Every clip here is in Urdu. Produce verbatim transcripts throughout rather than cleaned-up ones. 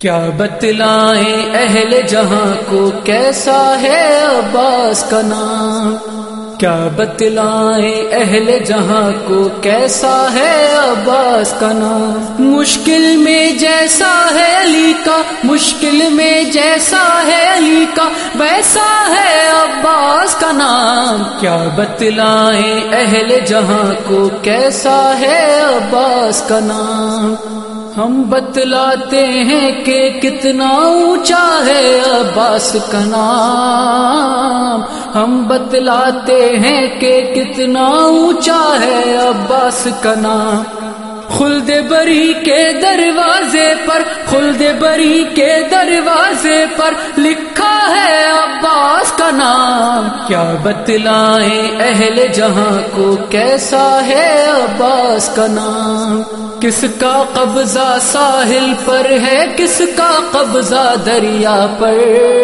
کیا بتلائیں اہل جہاں کو کیسا ہے عباس کا نام، کیا بتلائیں اہل جہاں کو کیسا ہے عباس کا نام۔ مشکل میں جیسا ہے علی کا، مشکل میں جیسا ہے علی کا، ویسا ہے عباس کا نام۔ کیا بتلائیں اہل جہاں کو کیسا ہے عباس کا نام۔ ہم بتلاتے ہیں کہ کتنا اونچا ہے عباس کا نام، ہم بتلاتے ہیں کہ کتنا اونچا ہے عباس کا نام۔ خلد بری کے دروازے پر، خلد بری کے دروازے پر لکھا ہے عباس کا نام۔ کیا بتلائیں اہل جہاں کو کیسا ہے عباس کا نام۔ کس کا قبضہ ساحل پر ہے، کس کا قبضہ دریا پر،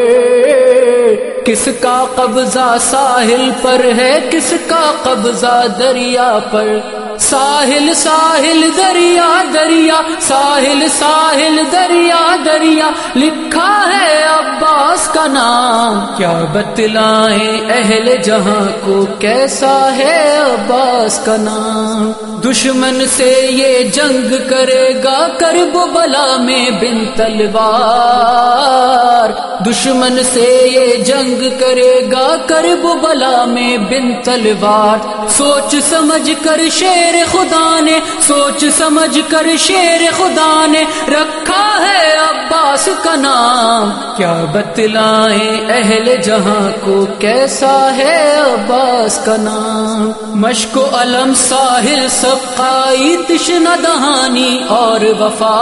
کس کا قبضہ ساحل پر ہے، کس کا قبضہ دریا پر۔ ساحل ساحل دریا دریا، ساحل ساحل دریا دریا، لکھا ہے عباس کا نام۔ کیا بتلائیں اہل جہاں کو کیسا ہے عباس کا نام۔ دشمن سے یہ جنگ کرے گا کرب و بلا میں بن تلوار، دشمن سے یہ جنگ کرے گا کرب و بلا میں بن تلوار۔ سوچ سمجھ کر شیر خدا نے، سوچ سمجھ کر شیر خدا نے رکھا ہے عباس کا نام۔ کیا بتلائیں اہل جہاں کو کیسا ہے عباس کا نام۔ مشک و علم ساحل سقائی تشنہ دہانی اور وفا،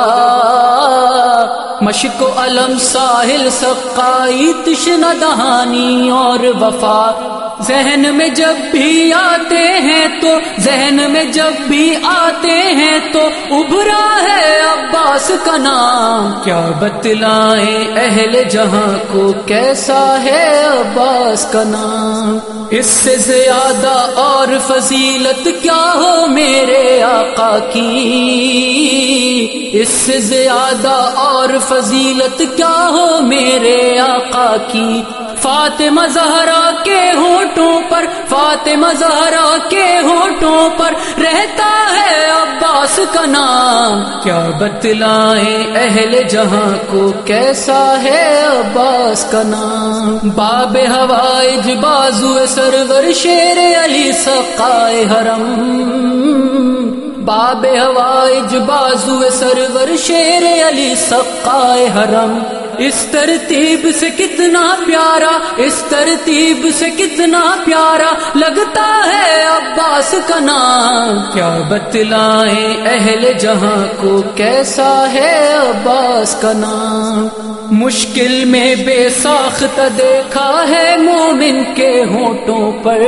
مشک و علم ساحل سقائی تشنہ دہانی اور وفا۔ ذہن میں جب بھی آتے ہیں تو، ذہن میں جب بھی آتے ہیں تو ابھرا ہے عباس کا نام۔ کیا بتلائیں اہل جہاں کو کیسا ہے عباس کا نام۔ اس سے زیادہ اور فضیلت کیا ہو میرے آقا کی، اس سے زیادہ اور فضیلت کیا ہو میرے آقا کی۔ فاطمہ زہرا کے ہونٹوں پر، فاطمہ زہرا کے ہونٹوں پر رہتا ہے عباس کا نام۔ کیا بتلائیں اہل جہاں کو کیسا ہے عباس کا نام۔ باب ہوائج بازو سرور شیر علی سقائے حرم، باب ہوائج بازو سرور شیر علی سقائے حرم۔ اس ترتیب سے کتنا پیارا، اس ترتیب سے کتنا پیارا لگتا ہے عباس کا نام۔ کیا بتلائیں اہل جہاں کو کیسا ہے عباس کا نام۔ مشکل میں بے ساختہ دیکھا ہے مومن کے ہونٹوں پر،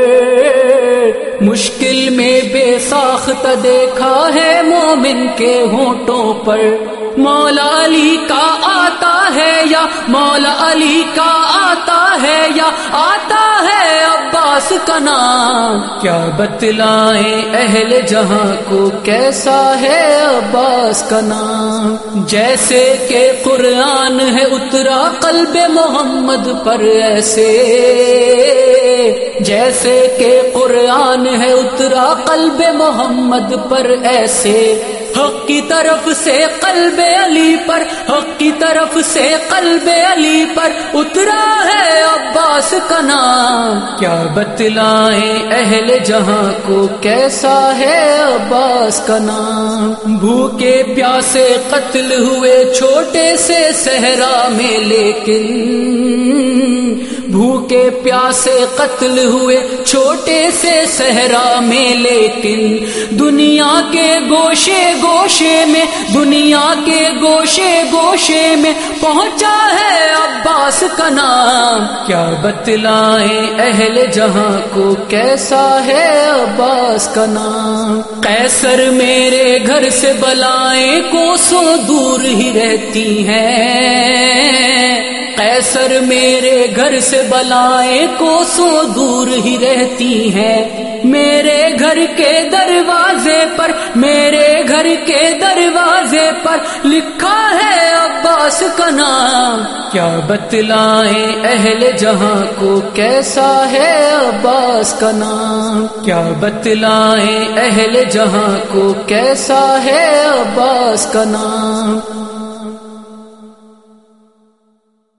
مشکل میں بے ساختہ دیکھا ہے مومن کے ہونٹوں پر۔ مولا علی کا آتا ہے یا مولا علی کا آتا ہے یا آتا ہے عباس کا نام۔ کیا بتلائیں اہل جہاں کو کیسا ہے عباس کا نام۔ جیسے کہ قرآن ہے اترا قلب محمد پر، ایسے جیسے کہ قرآن ہے اترا قلب محمد پر، ایسے حق کی طرف سے قلب علی پر، حق کی طرف سے قلب علی پر اترا ہے عباس کا نام۔ کیا بتلائیں اہل جہاں کو کیسا ہے عباس کا نام۔ بھوکے پیاسے قتل ہوئے چھوٹے سے صحرا میں، لیکن بھوکے پیاسے قتل ہوئے چھوٹے سے صحرا میں، لیکن دنیا کے گوشے گوشے میں، دنیا کے گوشے گوشے میں پہنچا ہے عباس کا نام۔ کیا بتلائیں اہل جہاں کو کیسا ہے عباس کا نام۔ قیصر میرے گھر سے بلائیں کوسوں دور ہی رہتی ہیں، قیصر میرے گھر سے بلائیں کوسوں دور ہی رہتی ہیں۔ میرے گھر کے دروازے پر، میرے گھر کے دروازے پر لکھا ہے عباس کا نام، کیا بتلائیں اہل جہاں کو کیسا ہے عباس کا نام، کیا بتلائیں اہل جہاں کو کیسا ہے عباس کا نام۔